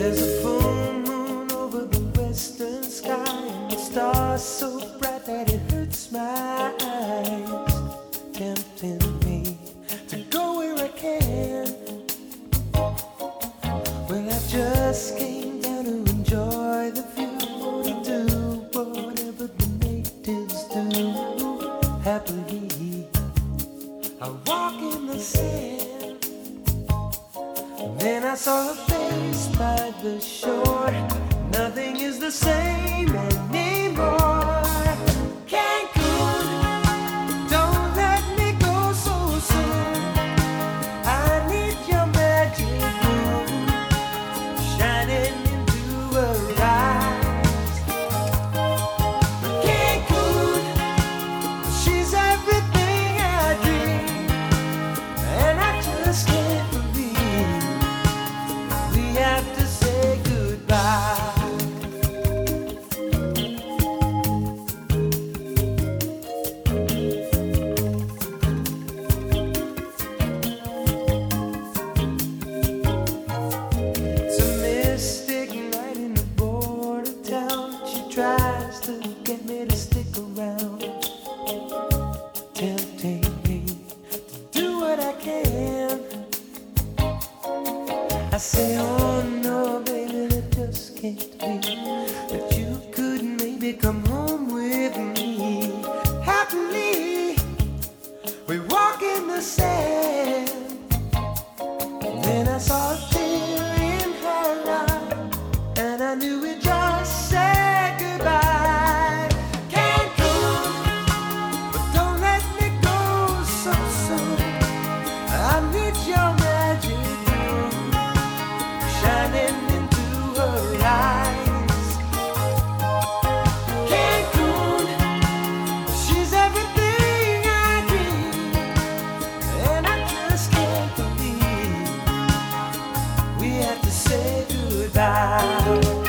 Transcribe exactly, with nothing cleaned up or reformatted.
There's a full moon over the western sky, and the stars so bright that it hurts my eyes, tempting me to go where I can. Well, I just came down to enjoy the view, to do whatever the natives do. Happily, I walk in the sand. Then I saw her face by the shore. Nothing is the same anymore. Cancun, don't let me go so soon. I need your magic moon shining into her eyes. Cancun, she's everything I dream, and I just can't believe we have to say goodbye. It's a mystic night in the border town. She tries to get me to stick around, tempting me to do what I can. I say, oh no, baby, that just can't be. That you could maybe come home with me. Happily, we walk in the sand. Then I saw a tear in her eye, and I knew we just said goodbye. Cancun, but don't let me go so soon. I need your magic moon shining into her eyes. Cancun, she's everything I dream, and I just can't believe we have to say goodbye.